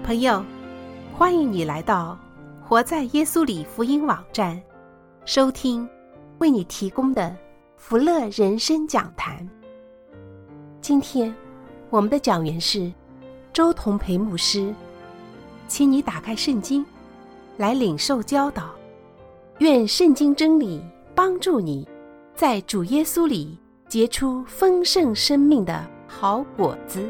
朋友，欢迎你来到活在耶稣里福音网站，收听为你提供的福乐人生讲坛。今天我们的讲员是周同培牧师，请你打开圣经来领受教导，愿圣经真理帮助你在主耶稣里结出丰盛生命的好果子。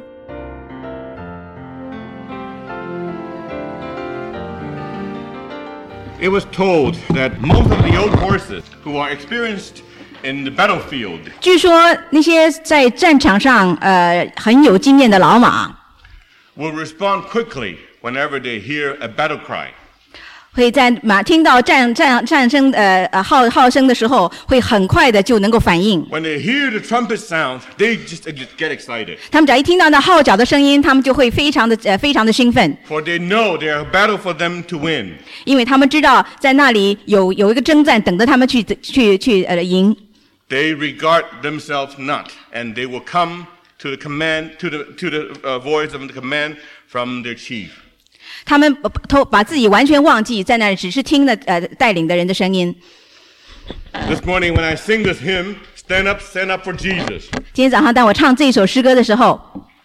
It was told that most of the old horses who are experienced in the battlefield 据说那些在战场上很有经验的老马 will respond quickly whenever they hear a battle cry. 会在马听到战声号声的时候会很快的就能够反应。 When they hear the trumpet sound, they just get excited. 他们只要一听到那号角的声音，他们就会非常的兴奋， For they know there are a battle for them to win. 因为他们知道在那里有一个征战等着他们去赢。 They regard themselves not, and they will come to the command to the voice of the command from their chief. 他们把自己完全忘记，在那里只是听了带领的人的声音。 This morning when I sing this hymn, stand up for Jesus. 今天早上当我唱这一首诗歌的时候，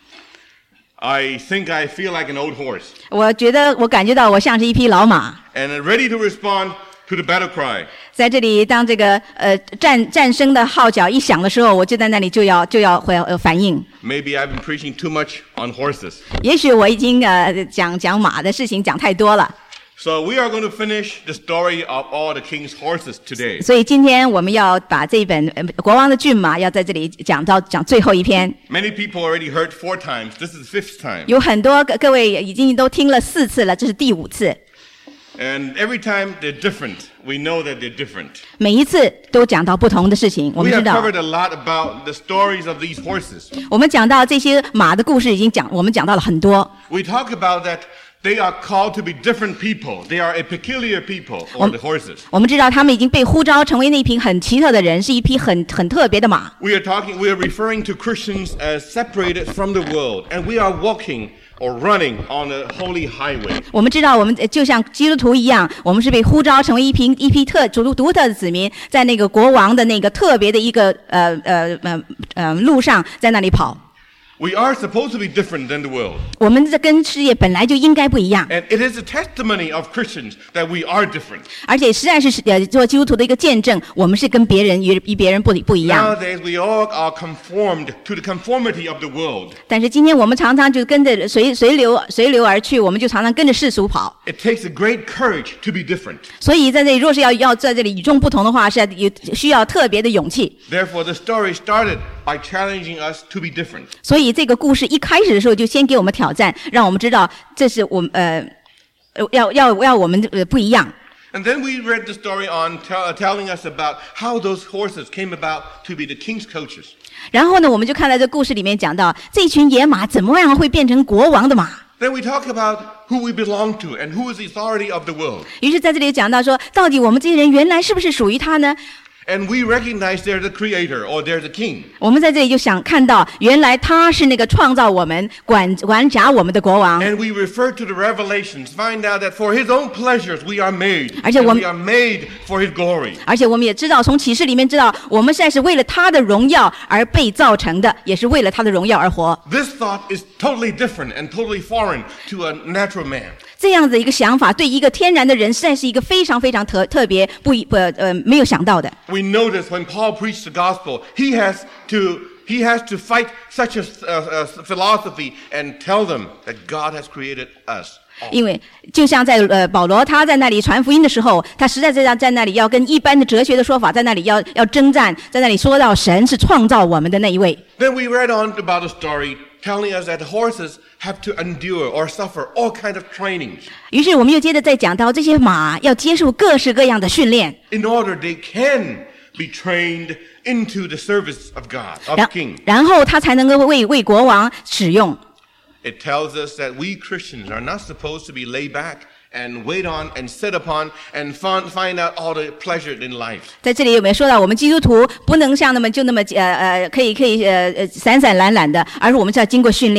I think I feel like an old horse. 我感觉到我像是一匹老马， And ready to respond to the battle cry. 在这里当这个战声的号角一响的时候，我就在那里就要反应。 Maybe I've been preaching too much on horses. 也许我已经讲马的事情讲太多了， So we are going to finish the story of all the king's horses today. 所以今天我们要把这本国王的骏马要在这里讲最后一篇。 Many people already heard 4 times. This is the 5th time. 有很多各位已经都听了4次了，这是第5次。 And every time they're different. We know that they're different. 每一次都讲到不同的事情，我 We 们知 have 道。 covered a lot about the stories of these horses. 我们讲到这些马的故事我们讲到了很多。 We talk about that they are called to be different people. They are a peculiar people, or the horses. 我们知道他们已经被呼召成为那批很奇特的人，是一批很特别的马。 We are referring to Christians as separated from the world, and we are walking or running on a holy highway. 我们知道我们就像基督徒一样，我们是被呼召成为一批独特的子民，在那个国王的那个特别的一个路上，在那里跑。 We are supposed to be different than the world. 我们这跟世界本来就应该不一样， And it is a testimony of Christians that we are different. 而且实在是做基督徒的一个见证，我们是跟别人与别人不一样。 Nowadays, we all are conformed to the conformity of the world. 但是今天我们常常就跟着随流而去，我们就常常跟着世俗跑。 It takes a great courage to be different. 所以在这里，若是要在这里与众不同的话，是需要特别的勇气。 Therefore, the story started by challenging us to be different. 所以这个故事一开始的时候就先给我们挑战，让我们知道这是我们要我们不一样。 And then we read the story on telling us about how those horses came about to be the king's coaches. 然后呢，我们就看到这故事里面讲到这群野马怎么样会变成国王的马。 Then we talk about who we belong to and who is the authority of the world. 于是在这里讲到说，到底我们这些人原来是不是属于他呢？ And we recognize there's a creator or there's a king. 我们在这里就想看到，原来他是那个创造我们、管辖我们的国王。 And we refer to the revelations, find out that for his own pleasures we are made. 而且 And we are made for his glory. 而且我们也知道，从启示里面知道，我们实在是为了他的荣耀而被造成的，也是为了他的荣耀而活。 This thought is totally different and totally foreign to a natural man. 这样的一个想法，对一个天然的人，实在是一个非常特别没有想到的。 We notice when Paul preached the gospel, he has to fight such a philosophy and tell them that God has created us. 因为就像在保罗他在那里传福音的时候，他实在在那里要跟一般的哲学的说法在那里要征战，在那里说到神是创造我们的那一位。 Then we read on about the story telling us that horses have to endure or suffer all kinds of trainings. 于是我们又接着再讲到这些马要接受各式各样的训练， In order they can be trained into the service of God, of King. 然后他才能够为国王使用。 It tells us that we Christians are not supposed to be laid back and wait on and sit upon and find out all the pleasure in life. 在这里有没有说到我们基督徒不能像那么可以散散懒懒的，而是我们是要经过训练。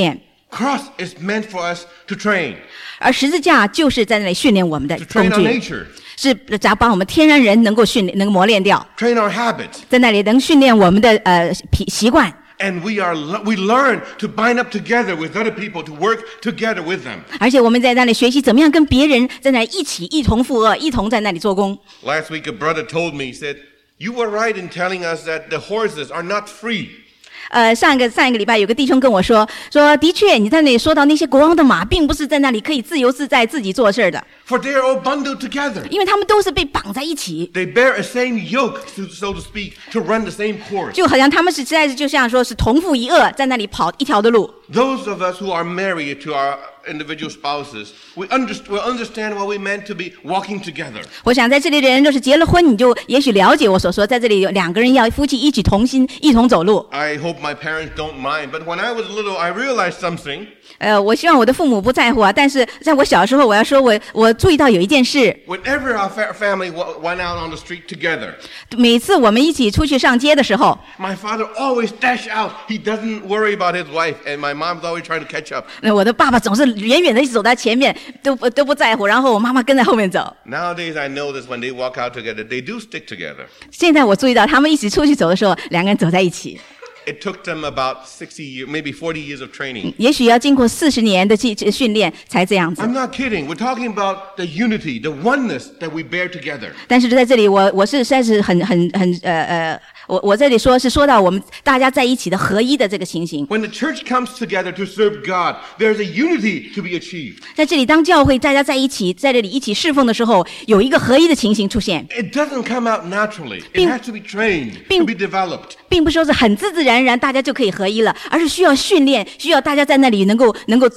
Cross is meant for us to train. 而十字架就是在那里训练我们的 To 工 train our 具， nature. 是只要把我们天然人能够训练，能够磨练掉， Train our habits. 在那里能训练我们的习惯。 And we learn to bind up together with other people, to work together with them. 而且我们在那里学习怎么样跟别人在那里一同负荷，一同在那里做工。 Last week, a brother told me, he said, "You were right in telling us that the horses are not free." 上一个礼拜有个弟兄跟我说，的确你在那里说到那些国王的马，并不是在那里可以自由自在自己做事的， For they are all bundled together. 因为他们都是被绑在一起， They bear a same yoke, so to speak, to run the same course. 就好像他们实在是就像说是同父异母，在那里跑一条的路。 Those of us who are married to our individual spouses, will understand what we meant to be walking together. 我想在这里的人，若是结了婚，你就也许了解我所说，在这里有两个人要夫妻一起同心，一同走路。 I hope my parents don't mind, but when I was little, I realized something. 我希望我的父母不在乎啊，但是在我小时候，我要说我注意到有一件事， Whenever our family went out on the street together, 每次我们一起出去上街的时候， my father always dashed out. He doesn't worry about his wife, and my mom's always trying to catch up. 我的爸爸总是远远的一直走在前面，都不在乎，然后我妈妈跟在后面走。 Nowadays, I notice when they walk out together, they do stick together. 现在我注意到他们一起出去走的时候，两个人走在一起， It took them about 60 years, maybe 40 years of training. 也许要经过40年的训练才这样子。 I'm not kidding. We're talking about the unity, the oneness that we bear together. 但是在这里，我是实在是我这里说到我们大家在一起的合一的这个情形。 When the church comes together to serve God, there's a unity to be achieved. 在这里，当教会大家在一起，在这里一起侍奉的时候，有一个合一的情形出现， It doesn't come out naturally. It has to be trained, to be developed. 并不是说是很自然而然大家就可以合一了，而是需要训练，需要大家在那里能够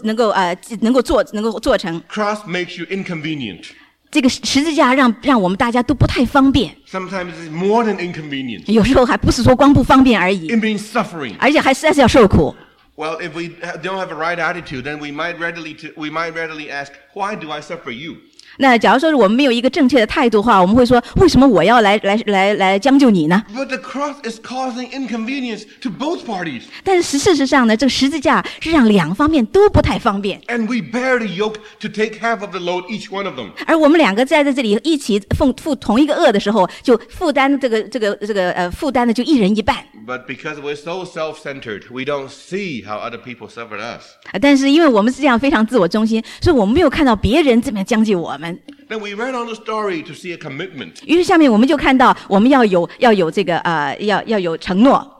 做成。 Cross makes you inconvenient. 这个十字架让我们大家都不太方便， Sometimes it's more than inconvenient. 有时候还不是说光不方便而已， It means suffering. 而且还实在是要受苦。 Well, if we don't have a right attitude, then we might readily ask, why do I suffer you? 那假如说是我们没有一个正确的态度的话，我们会说，为什么我要来将就你呢？ But the cross is causing inconvenience to both parties. 但是事实上呢，这个十字架是让两方面都不太方便， And we bear the yoke to take half of the load, each one of them. 而我们两个在这里一起负同一个恶的时候，就负担负担的就一人一半。 But because we're so self-centered, we don't see how other people suffered us. 但是因为我们是这样非常自我中心，所以我们没有看到别人这么将就我们。 Then we read on the story to see a commitment. 于是下面我们就看到，我们要有这个要有承诺。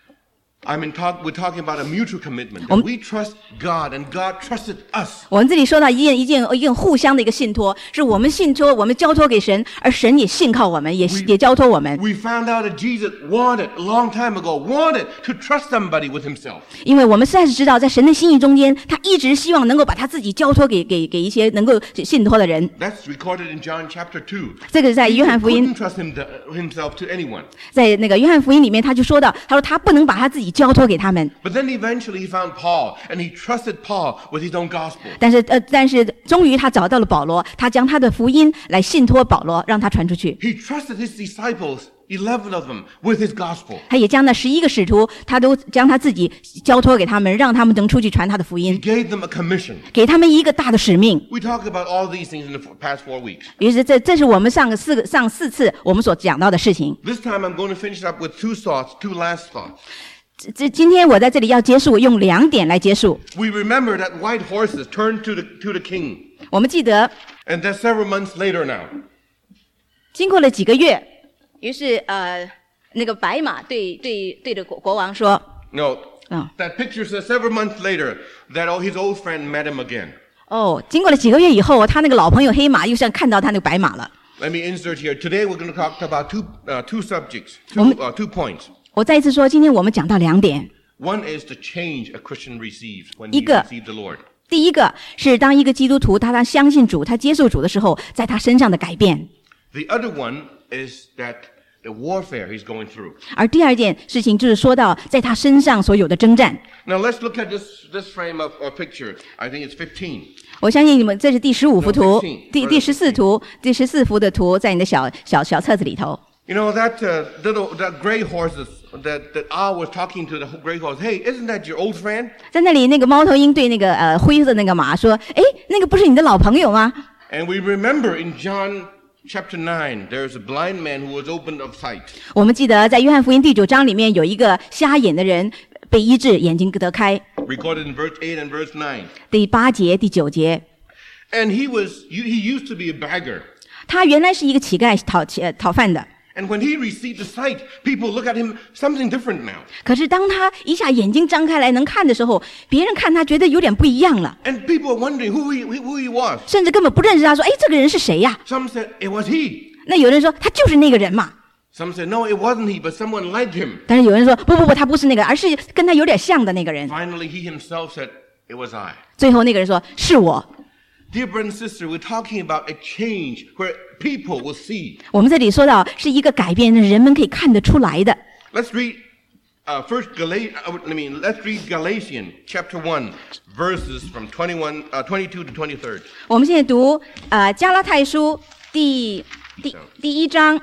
We're talking about a mutual commitment. That we trust God and God trusted us. 我们这里说到一件互相的一个信托，是我们信托，我们交托给神，而神也信靠我们，也交托我们。 We found out that Jesus wanted, a long time ago, to trust somebody with himself. 因为我们实在是知道，在神的心意中间，他一直希望能够把他自己交托给一些能够信托的人。 That's recorded in John chapter 2. 这个在约翰福音 He couldn't trust himself to anyone. 在那个约翰福音里面，他就说到，他说他不能把他自己交托给他们。 But then eventually he found Paul, and he trusted Paul with his own gospel. 但是终于他找到了保罗，他将他的福音来信托保罗，让他传出去。 He trusted his disciples, 11 of them, with his gospel. 他也将那11个使徒，他都将他自己交托给他们，让他们能出去传他的福 He 音， gave them a commission. 给他们一个大的使命。 We talked about all these things in the past 4 weeks. 于是这是我们上4次我们所讲到的事情。 This time I'm going to finish up with 2 last thoughts. 今天我在这里要结束，用2点来结束。 We remember that white horses turned to the king. 我们记得， And that's several months later now. 经过了几个月，于是那个白马对着国王说 No, 哦 that picture says several months later that his old friend met him again. 哦，经过了几个月以后，他那个老朋友黑马又像看到他那个白马了。 Let me insert here. Today we're going to talk about two subjects, two points. 我再一次说，今天我们讲到2点。 One is the change a Christian receives when 一 he 个 receives the Lord. 第一个是当一个基督徒他相信主，他接受主的时候，在他身上的改变。 The other one is that the warfare he's going through. 而第二件事情就是说到在他身上所有的征战。 Now let's look at this frame of picture. I think it's 15. 我相信你们这是第15幅图 No, 15, 第14图，第14幅的图在你的小册子里头。 You know, that gray horse that I was talking to the gray horse, hey, isn't that your old friend? 在那里，那个猫头鹰对那个灰色那个马说：“哎，那个不是你的老朋友吗？” And we remember in John chapter 9, there's a blind man who was opened of sight. 我们记得在约翰福音第9章里面有一个瞎眼的人被医治，眼睛得开。 Recorded in verse 8 and verse 9. 第8节、第9节。 And he used to be a beggar. 他原来是一个乞丐，讨饭的。 And when he received the sight, people look at him something different now. 可是当他一下眼睛张开来能看的时候，别人看他觉得有点不一样了。 And people are wondering who he was. 甚至根本不认识他，说：“哎，这个人是谁呀？” Some said it was he. 那有人说他就是那个人嘛。 Some said no, it wasn't he, but someone like him. 但是有人说不，他不是那个，而是跟他有点像的那个人。 Finally, he himself said, "It was I." 最后那个人说：“是我。” Dear brother and sister, we're talking about a change where people will see. 我们这里说到是一个改变，人们可以看得出来的。 Let's read let's read Galatians chapter 1, verses from 22 to 23. 我们现在读加拉太书第1章。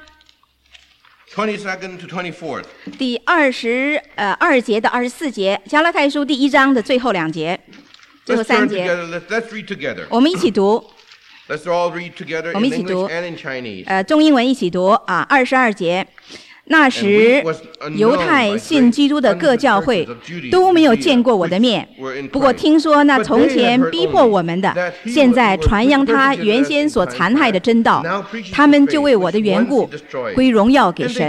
22 to 24. 第22节到24节，加拉太书第1章的最后2节。最后3节 let's read together. 我们一起读。 Let's all read together in English and in Chinese. 中英文一起读啊，22节。那时，犹太信基督的各教会都没有见过我的面，不过听说那从前逼迫我们的，现在传扬他原先所残害的真道，他们就为我的缘故归荣耀给神。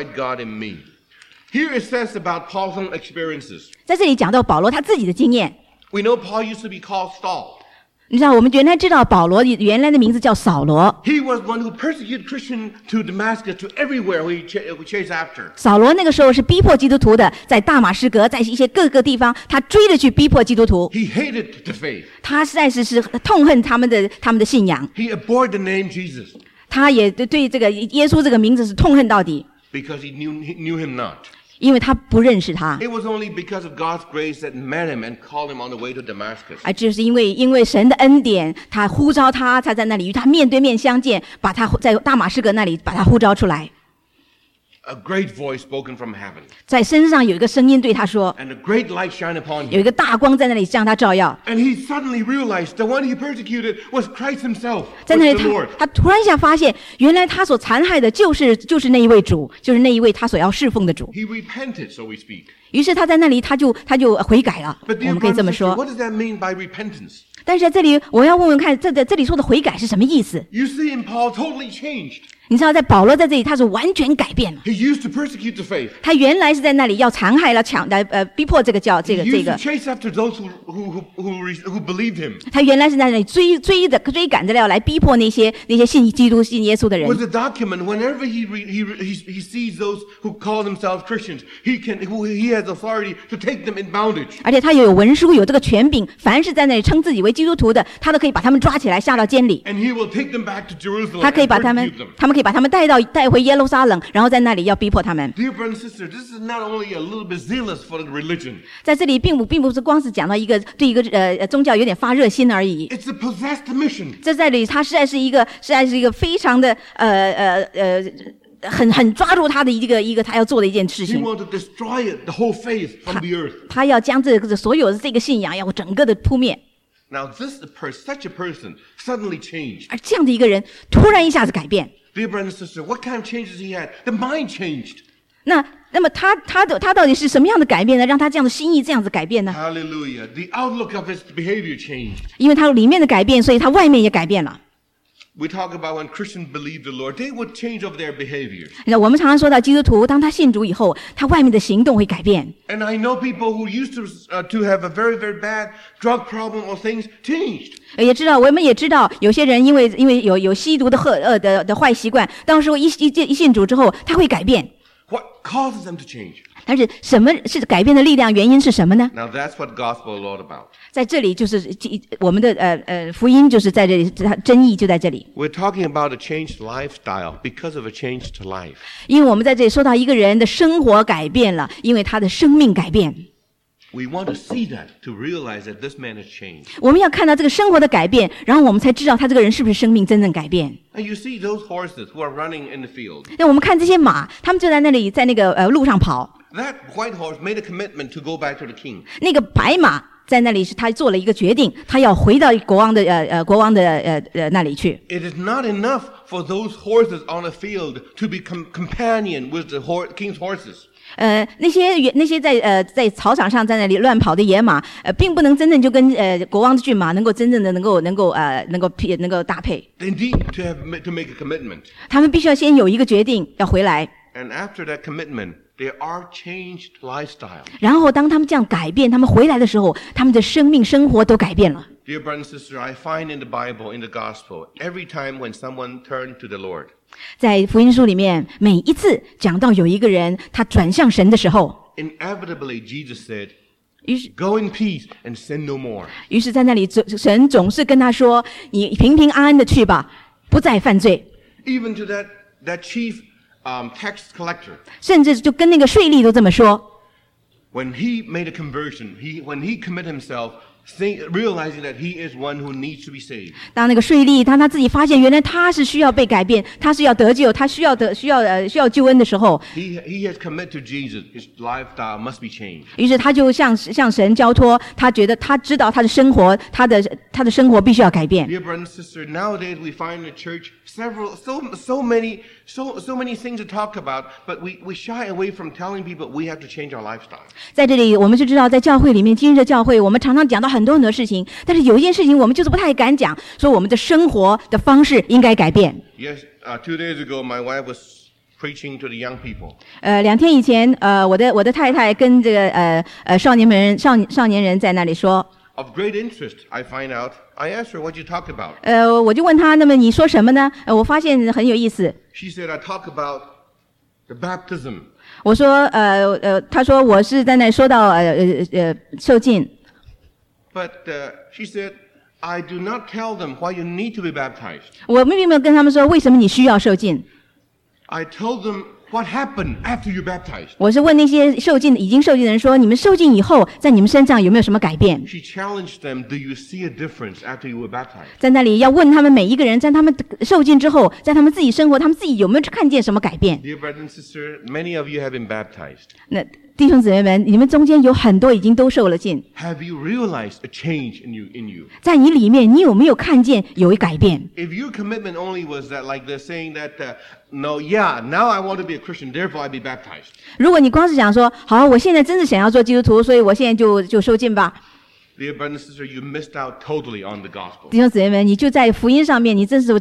Here it says about Paul's own experiences. 在这里讲到保罗他自己的经验。 We know Paul used to be called Saul. 你知道，我们原来知道保罗原来的名字叫扫罗。 He was one who persecuted Christians to Damascus, to everywhere he chased after. 扫罗那个时候是逼迫基督徒的，在大马士革，在一些各个地方，他追着去逼迫基督徒。 He hated the faith. 他实在是痛恨他们的信仰。 He abhorred the name Jesus. 他也对这个耶稣这个名字是痛恨到底。 Because he knew him not. 因为他不认识他。 It was only because of God's grace that met him and called him on the way to Damascus. 而就是因为神的恩典，他呼召他，他在那里与他面对面相见，把他在大马士革那里把他呼召出来。 A great voice spoken from heaven. 在身上有一个声音对他说 And a great light shine upon him. 有一个大光在那里向他照耀。 And he suddenly realized the one he persecuted was Christ himself, 在 was 那里 the Lord. 他突然一下发现，原来他所残害的就是那一位主，就是那一位他所要侍奉的主。 He repented, so we speak. 于是他在那里他就悔改了。 But 我 dear 们可以这 brothers 么 and sisters, 说。 what does that mean by repentance? 但是在这里我要问问看，这里说的悔改是什么意思？ You see, in Paul totally changed. 你知道，在保罗在这里他是完全改变了。 He used to persecute the faith. 他原来是在那里要残害了逼迫这个 He used to chase after those who believed him. 他原来是在那里追赶着要来逼迫那些信基督信耶稣的人。 With a document, whenever he sees those who call themselves Christians, he has authority to take them in bondage. 而且他有文书，有这个权柄，凡是在那里称自己为基督徒的，他都可以把他们抓起来下到监里。 And he will take them back to Jerusalem 他可以 and 把他们 persecute them. 可以把他们带回耶路撒冷，然后在那里要逼迫他们。 Dear brother and sister, this is not only a little bit zealous for the religion. 在这里并不是光是讲到对一个宗教有点发热心而已。 It's a possessed mission. 在这里，他实在是一个非常的很抓住他的一个他要做的一件事 He 情。 wants to destroy it, the whole faith from the earth. 他要将所有的这个信仰要整个的扑灭。 Now, such a person suddenly changed. 而这样的一个人突然一下子改变。 Dear brother and sister, what kind of changes he had? The mind changed. 那么他到底是什么样的改变呢？让他这样的心意这样子改变呢？ Hallelujah. The outlook of his behavior changed. 因为他里面的改变，所以他外面也改变了。 We talk about when Christians believe the Lord, they would change of their behaviors. 我们常常说到基督徒，当他信主以后，他外面的行动会改变。 And I know people who used to have a very, very bad drug problem or things changed. 我们也知道，有些人因为有吸毒的坏习惯，当时一信主之后，他会改变。 What causes them to change? 但是什么是改变的力量？原因是什么呢？ Now that's what gospel is all about. 在这里就是我们的福音就是在这里，真意就在这里。 We're talking about a changed lifestyle because of a change to life. 因为我们在这里说到一个人的生活改变了，因为他的生命改变。 We want to see that to realize that this man has changed. 我们要看到这个生活的改变，然后我们才知道他这个人是不是生命真正改变。 And you see those horses who are running in the field. 那我们看这些马，他们就在那里，在那个路上跑。 That white horse made a commitment to go back to the king. 那个白马在那里是他做了一个决定，他要回到国王的那里去。 It is not enough for those horses on the field to become companion with the king's horses. 那些在草场上在那里乱跑的野马，并不能真正就跟国王的骏马能够真正的能够搭配。 They need to make a commitment. 他们必须要先有一个决定要回来。 And after that commitment, there are changed lifestyle. 然后当他们这样改变，他们回来的时候，他们的生命生活都改变了。 Dear brother and sister, I find in the Bible, in the gospel, every time when someone turned to the Lord. 在福音书里面，每一次讲到有一个人他转向神的时候 ，inevitably Jesus said, "Go in peace and sin no more." 于是在那里神总是跟他说：“你平平安安的去吧，不再犯罪。” Even to that chief tax collector. 甚至就跟那个税吏都这么说。 When he made a conversion, when he committed himself. Realizing that he is one who needs to be saved. 当那个税吏他自己发现原来他是需要被改变，他是要得救，他需要救恩的时候 he has committed to Jesus. His lifestyle must be changed. 于是他就向神交托，他觉得他知道他的生活，他的生活必须要改变。 Dear brother and sister, nowadays we find in the church so many things to talk about, but we shy away from telling people we have to change our lifestyle. 在这里我们就知道，在教会里面，今日的教会，我们常常讲到很多事情，但是有一件事情我们就是不太敢讲，说我们的生活的方式应该改变。 Yes, 2 days ago, my wife was preaching to the young people. 2天以前，我的太太跟这个少年人在那里说。 Of great interest, I find out. I asked her what you talk about. 我就问她，那么你说什么呢？我发现很有意思。 She said, I talk about the baptism. 我说，她说我是在那说到受浸。 But she said, I do not tell them why you need to be baptized. 我并没有跟他们说为什么你需要受浸。 I told them what happened after you baptized. 我是问那些已经受浸的人说，你们受浸以后，在你们身上有没有什么改变？ She challenged them, do you see a difference after you were baptized? 在那里要问他们每一个人，在他们受浸之后，在他们自己生活，他们自己有没有看见什么改变？ Dear brother and sister, many of you have been baptized. 那弟兄姊妹们，你们中间有很多已经都受了浸。 Have you realized a change in you? 在你里面，你有没有看见有一改变？ If your commitment only was that, like they're saying that, now I want to be a Christian, therefore I be baptized. 如果你光是想说，好，我现在真是想要做基督徒，所以我现在就受浸吧。 Dear brother and sister, you missed out totally on the gospel. 弟兄姊妹们，你就在福音上面，你真是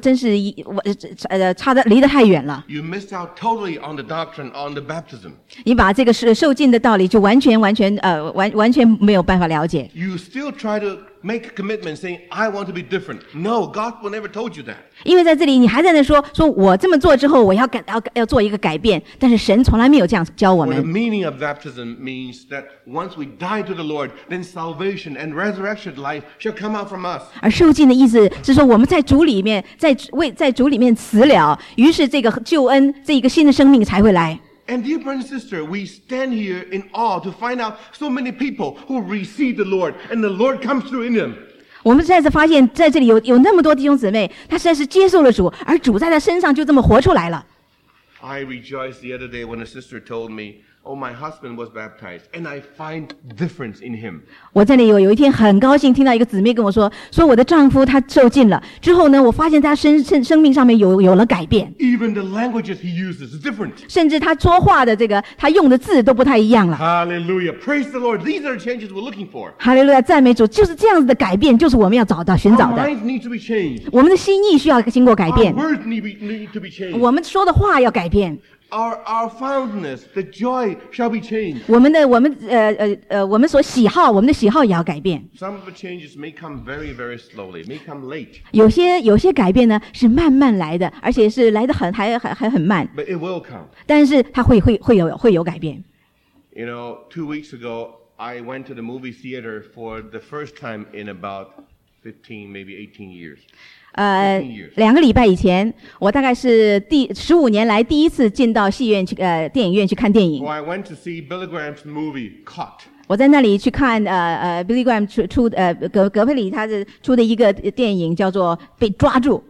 离得太远了。 You missed out totally on the doctrine on the baptism. 你把这个受浸的道理就完全没有办法了解。 You still try to make a commitment saying, I want to be different. No, gospel never told you that. 因为在这里你还在那说我这么做之后我要做一个改变，但是神从来没有这样教我们。 Well, the meaning of baptism means that once we die to the Lord, then salvation and resurrection life shall come out from us. 而受浸的意思是说我们在主里面，在主里面死了，于是这个救恩，这一个新的生命才会来。 And dear brother and sister, we stand here in awe to find out so many people who receive the Lord and the Lord comes through in them. 我们再次发现在这里有那么多弟兄姊妹，他实在是接受了主，而主在他身上就这么活出来了。 I rejoiced the other day when a sister told me, oh, my husband was baptized, and I find difference in him. 我在那里有一天很高兴听到一个姊妹跟我说我的丈夫他受浸了之后呢，我发现他生命上面有了改变。 Even the languages he uses is different. 甚至他说话的他用的字都不太一样了。 Hallelujah. Praise the Lord. These are the changes we're looking for. 哈利路亚，赞美主，就是这样子的改变，就是我们要寻找 Our 的。 minds need to be changed. 我们的心意需要经过改 Our 变， words need to be changed. 我们说的话要改变。 Our fondness, the joy shall be changed. 我们所喜好，我们的喜好也要改变。 Some of the changes may come very, very slowly, may come late, 有些改变呢是慢慢来的，而且是来得还很慢， but it will come. 但是它会有改变。 You know, 2 weeks ago, I went to the movie theater for the first time in about 15, maybe 18 years. 2个礼拜以前，我大概是15年来第一次进到电影院去看电影。 Well, I went to see Billy Graham's movie, Caught. 我在那里去看Billy Graham 出葛培理他出的一个电影叫做《被抓住》。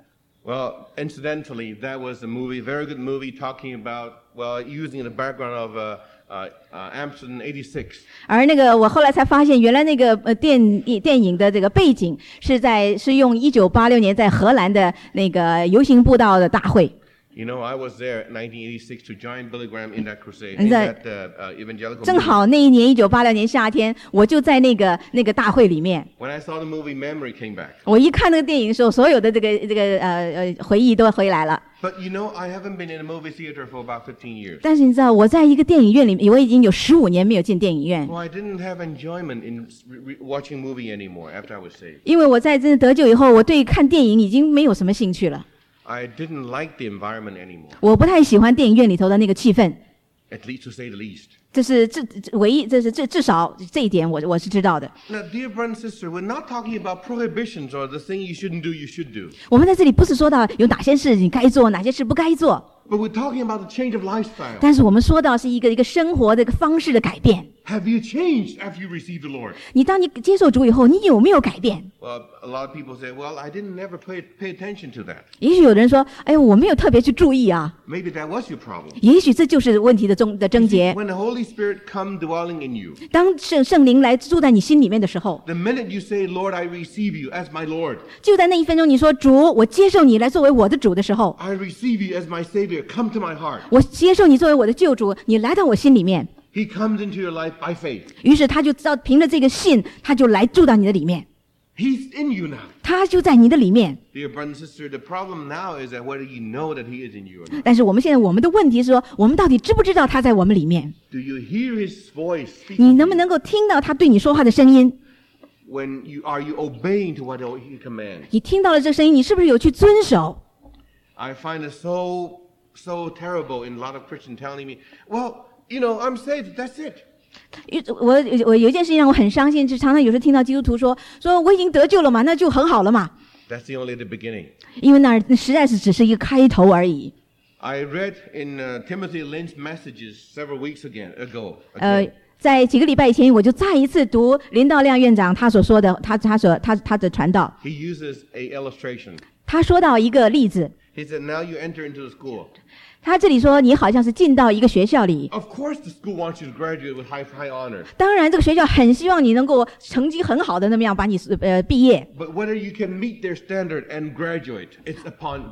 Well, incidentally, that was a movie, very good movie, talking about using the background of Amsterdam '86. 而那个我后来才发现，原来那个电影的这个背景是用1986年在荷兰的那个游行布道的大会。 You know, I was there in 1986 to join Billy Graham in that crusade, in that evangelical. 正好那一年1986年夏天，我就在那个大会里面。 When I saw the movie, memory came back. 我一看那个电影的时候，所有的这个回忆都回来了。 But you know, I haven't been in a movie theater for about 15 years. 但是你知道，我在一个电影院里，我已经有15年没有进电影院。 Well, I didn't have enjoyment in watching movie anymore after I was saved. 因为我在真的得救以后，我对看电影已经没有什么兴趣了。 I didn't like the environment anymore. 我不太喜欢电影院里头的那个气氛。 At least to say the least. 这是唯一，至少这一点我是知道的。 Now, dear brother and sister, we're not talking about prohibitions or the thing you shouldn't do, you should do. 我们在这里不是说到有哪些事你该做，哪些事不该做。 But we're talking about the change of lifestyle. 但是我们说到是一个生活的一个方式的改变。 Have you changed after you received the Lord? 你当你接受主以后，你有没有改变？ Well, a lot of people say, "Well, I didn't never pay attention to that." 也许有人说，哎呦，我没有特别去注意啊。 Maybe that was your problem. 也许这就是问题的症结。 When the Holy Spirit come dwelling in you. 当圣灵来住在你心里面的时候 The minute you say, "Lord, I receive you as my Lord." 就在那一分钟，你说主，我接受你来作为我的主的时候 I receive you as my Savior. Come to my heart. 我接受你作为我的救主，你来到我心里面。 He comes into your life by faith. 于是他就知道，凭着这个信，他就来住到你的里面。 He's in you now. 他就在你的里面。 Dear brother and sister, the problem now is that whether you know that He is in you or not. 但是我们的问题是说，我们到底知不知道他在我们里面？ Do you hear His voice speaking? 你能不能够听到他对你说话的声音？ Are you obeying to what He commands? 你听到了这声音，你是不是有去遵守？ I find it so terrible in a lot of Christians telling me, "Well, you know, I'm saved. That's it." 我有一件事情让我很伤心，是常常有时听到基督徒说我已经得救了嘛，那就很好了嘛。 That's only the beginning. 因为那实在是只是一个开头而已。 I read in Timothy Lynn's messages several weeks ago. 在几个礼拜以前，我就再一次读林道亮院长他所说的，他的传道。 He uses a illustration. 他说到一个例子。 He said, "Now you enter into the school." 他这里说，你好像是进到一个学校里。 Of course, the school wants you to graduate with high honors. 当然，这个学校很希望你能够成绩很好的那么样把你毕业。 But whether you can meet their standard and graduate, it's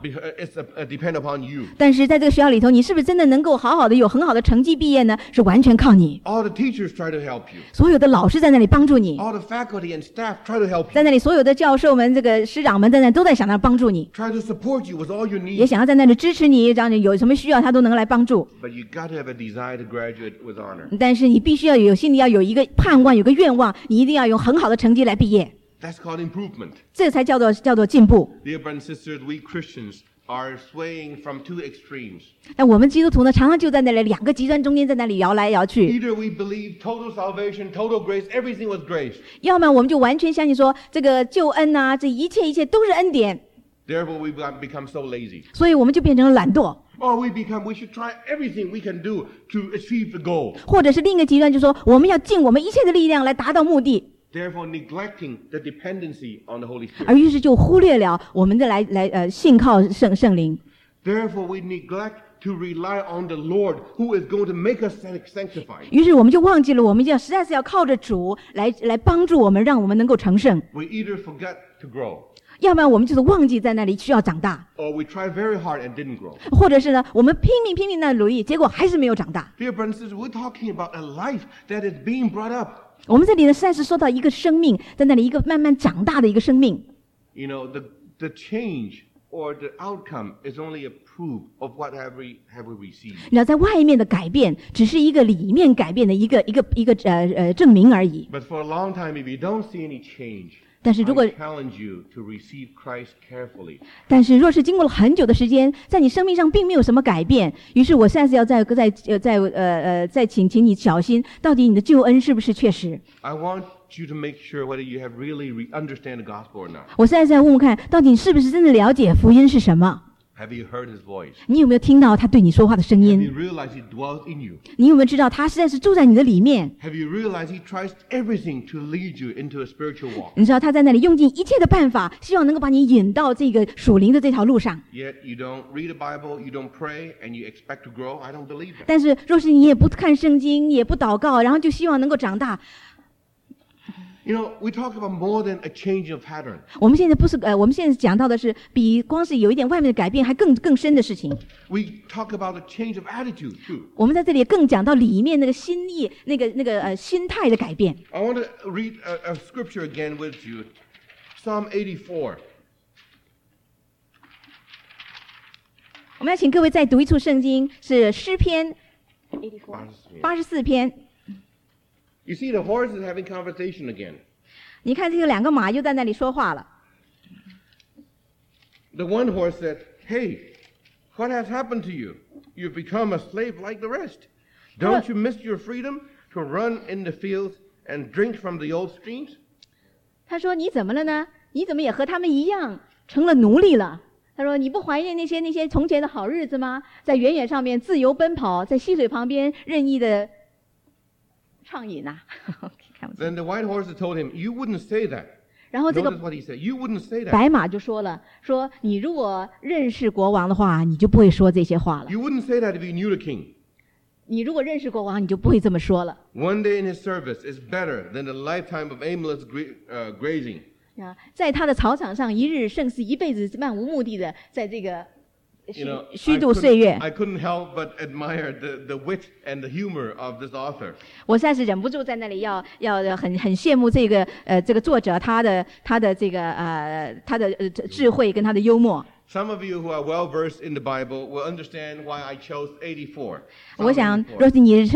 depend upon you. 但是在这个学校里头，你是不是真的能够好好的有很好的成绩毕业呢？是完全靠你。 All the teachers try to help you. 所有的老师在那里帮助你。 All the faculty and staff try to help you. 在那里，所有的教授们、这个师长们在那里都在想要帮助你。 Try to support you with all your needs. 也想要在那里支持你，让你有什么需要，他都能来帮助。 But you got to have a desire to graduate with honor. 但是你必须要心里要有一个盼望，有个愿望，你一定要用很好的成绩来毕业。 That's called improvement. 这才叫做进步。 Dear brothers and sisters, we Christians are swaying from two extremes. 那我们基督徒呢，常常就在那里两个极端中间，在那里摇来摇去。 Either we believe total salvation, total grace, everything was grace. 要么我们就完全相信说，这个救恩啊，这一切都是恩典。 Therefore, we become so lazy. 所以我们就变成了懒惰。 Or we should try everything we can do to achieve the goal. 或者是另一个极端，就是说我们要尽我们一切的力量来达到目的。 Therefore, neglecting the dependency on the Holy Spirit. 而于是就忽略了我们的来信靠圣灵。 Therefore, we neglect to rely on the Lord, who is going to make us sanctified. 于是我们就忘记了，我们实在是要靠着主来帮助我们，让我们能够成圣。 We either forget to grow. 要不然我们就是忘记在那里需要长大。 Or we try very hard and didn't grow. 或者是呢，我们拼命的努力，结果还是没有长大。 Dear brothers and sisters, we're talking about a life that is being brought up. 我们这里呢，实在是说到一个生命，在那里一个慢慢长大的一个生命。 You know, the change or the outcome is only a proof of what have we received. 你知道，在外面的改变，只是一个里面改变的一个证明而已。 But for a long time, if you don't see any change, 但是如果 I challenge you to receive Christ carefully. 但是若是经过了很久的时间，在你生命上并没有什么改变，于是我现在是要再请你小心，到底你的救恩是不是确实？ I want you to make sure whether you have really understand the gospel or not. 我现在在问问看，到底你是不是真的了解福音是什么？ Have you heard his voice? 你有没有听到他对你说话的声 Have 音？ you realized he dwells in you? 你有没有知道他实在是住在你的里面？ Have you realized he tries everything to lead you into a spiritual walk? 你知道他在那里用尽一切的办法，希望能够把你引到这个属灵的这条路上。 Yet you don't read the Bible, you don't pray, and you expect to grow? I don't believe that. 但是若是你也不看圣经，也不祷告，然后就希望能够长大， You know, we talk about more than a change of pattern. 我们现在讲到的是比光是有一点外面的改变还更深的事情。 We talk about a change of attitude too. 我们在这里更讲到里面那个心意、那个心态的改变。 I want to read a scripture again with you. Psalm 84. 我们要请各位再读一处圣经，是诗篇84篇。 You see, the horse is having conversation again. 你看这个两个马又在那里说话了。 The one horse said, "Hey, what has happened to you? You've become a slave like the rest. Don't you miss your freedom to run in the fields and drink from the old streams?" 他说：“你怎么了呢？你怎么也和他们一样成了奴隶了？”他说：“你不怀念那些从前的好日子吗？在原野上面自由奔跑，在溪水旁边任意的畅饮呐。” Then the white horse told him, "You wouldn't say that." 然后这个 Notice what he said. You wouldn't say that. 白马就说了：“说你如果认识国王的话，你就不会说这些话了。 You wouldn't say that if you knew the king. 你如果认识国王，你就不会这么说了。” One day in his service is better than a lifetime of aimless grazing. 在他的草场上一日胜似一辈子漫无目的的在这个 虚度 I 岁月。 couldn't help but admire the wit and the humor of this author. 我实在是忍不住在那里要很羡慕这个作者他的智慧跟他的幽默。 Some of you who are well versed in the Bible will understand why I chose 84. 我想，若是你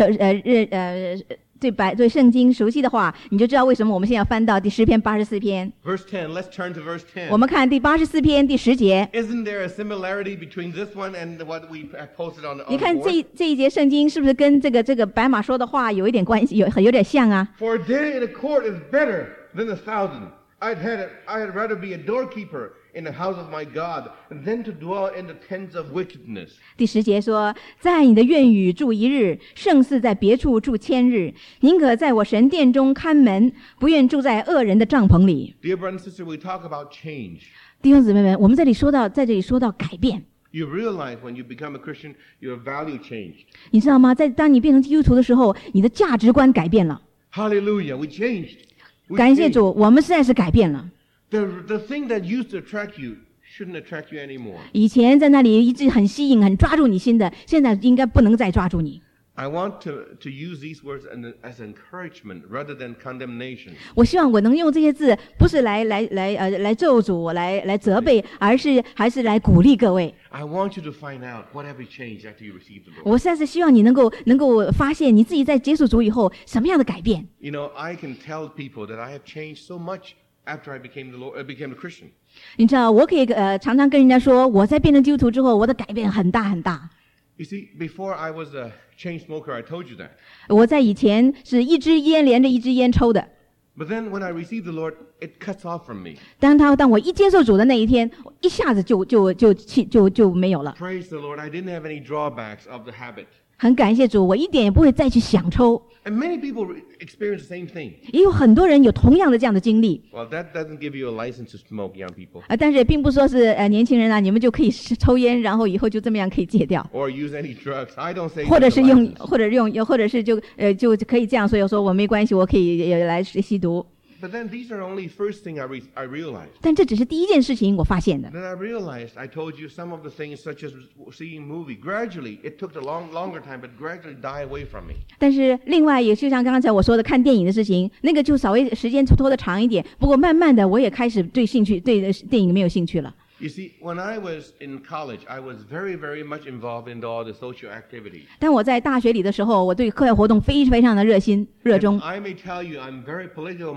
对圣经熟悉的话，你就知道为什么我们现在要翻到第诗篇84篇。 Verse 10. Let's turn to verse 10. 我们看第84篇第10节。 Isn't there a similarity between this one and what we have posted on the 你看 board? 这一节圣经是不是跟这个白马说的话有一点关系，有点像啊？ For a day in the court is better than 1,000. I'd rather be a doorkeeper in the house of my God than to dwell in the tents of wickedness. 第10节说，在你的院宇住一日，胜似在别处住1000日。宁可在我神殿中看门，不愿住在恶人的帐篷里。 Dear brother and sister, we talk about change. 弟兄姊妹们，我们在这里说到改变。 You realize when you become a Christian, your value changed. 你知道吗？当你变成基督徒的时候，你的价值观改变了。 Hallelujah, we changed. 感谢主，我们实在是改变了。 The thing that used to attract you shouldn't attract you anymore. 以前在那里一直很吸引、很抓住你心的，现在应该不能再抓住你。 I want to use these words as encouragement rather than condemnation. 我希望我能用这些字，不是来咒诅、来责备，还是来鼓励各位。 I want you to find out what have you changed after you received the Lord. 我实在是希望你能够发现你自己在接触主以后什么样的改变。 You know, I can tell people that I have changed so much after I became a Christian. 你知道，我可以常常跟人家说，我在变成基督徒之后，我的改变很大很大。 You see, before I was a chain smoker, I told you that. 我在以前是一支烟连着一支烟抽的。 But then when I received the Lord, it cuts off from me. 当我一接受主的那一天，一下子就没有了。 Praise the Lord, I didn't have any drawbacks of the habit. 很感谢主，我一点也不会再去想抽。 And many people experience the same thing. 也有很多人有同样的这样的经历。 Well, that doesn't give you a license to smoke, young people. 但是并不说是年轻人啊，你们就可以抽烟，然后以后就这么样可以戒掉。 Or use any drugs. I don't say. 或者是就可以这样说，有说我没关系，我可以来吸毒。 But then these are only first thing I realized. 但这只是第一件事情我发现的。 Then I realized, I told you some of the things such as seeing movie. Gradually, it took a longer time, but gradually die away from me. 但是另外也就像刚才我说的看电影的事情，那个就稍微时间拖得长一点。不过慢慢的我也开始对电影没有兴趣了。 You see, when I was in college, I was very, very much involved in all the social activities. 当我在大学里的时候，我对课外活动非常的热衷。 I may tell you, I'm very political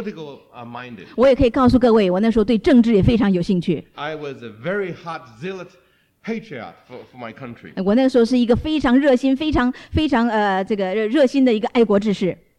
minded. 我也可以告诉各位，我那时候对政治也非常有兴趣。 I was a very hot zealot patriot for my country. 我那个时候是一个非常热心、非常热心的一个爱国志士。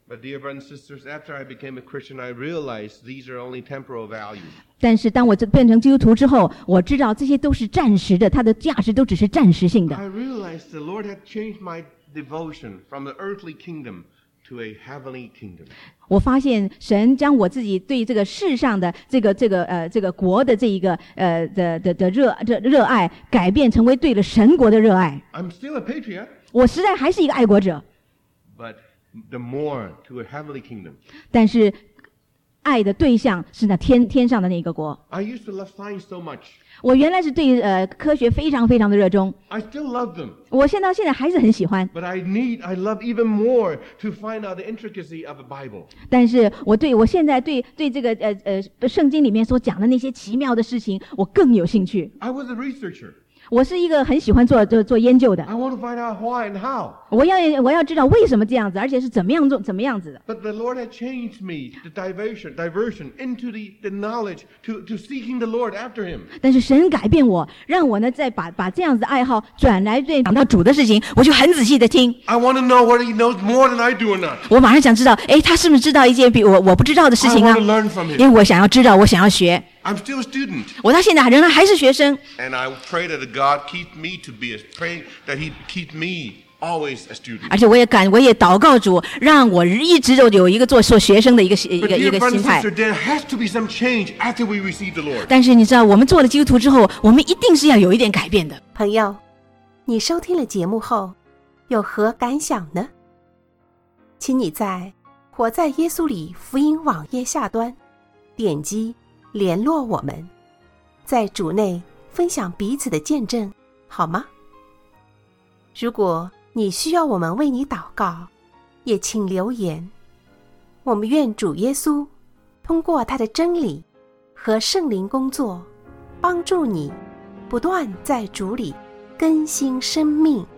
But dear brothers and sisters, after I became a Christian, I realized these are only temporal values. 但是当我变成基督徒之后，我知道这些都是暂时的，它的价值都只是暂时性的。 I realized the Lord had changed my devotion from the earthly kingdom to a heavenly kingdom. 我发现神将我自己对这个世上的这个国的这一个热爱改变成为对了神国的热爱。 I'm still a patriot. 我实在还是一个爱国者。 But the more to a heavenly kingdom. 但是爱的对象是那天上的那个国。 I used to love science so much. 我原来是对科学非常非常的热衷。 I still love them. 我现在还是很喜欢。 But I love even more to find out the intricacy of the Bible. 但是我现在对这个圣经里面所讲的那些奇妙的事情，我更有兴趣。 I was a researcher. 我是一个很喜欢做研究的。 I want to find out why and how. 我要知道为什么这样子，而且是怎么样子的。 But the Lord had changed me, the diversion into the knowledge to seeking the Lord after Him. 但是神改变我，让我呢再把这样子的爱好转来对讲到主的事情，我就很仔细的听。 I want to know whether He knows more than I do or not. 我马上想知道，他是不是知道一件比我不知道的事情啊？ I want to learn from Him. 因为我想要知道，我想要学。 I'm still a student. 我到现在仍然还是学生。 And I pray that God keep me to be pray that He keep me always a student. 而且我也祷告主，让我一直都有一个做学生的一个心态。 There has to be some change after we receive the Lord. 但是你知道，我们做了基督徒之后，我们一定是要有一点改变的。 朋友，你收听了节目后有何感想呢？请你在活在耶稣里福音网页下端点击联络我们，在主内分享彼此的见证，好吗？如果你需要我们为你祷告，也请留言。我们愿主耶稣通过他的真理和圣灵工作，帮助你不断在主里更新生命。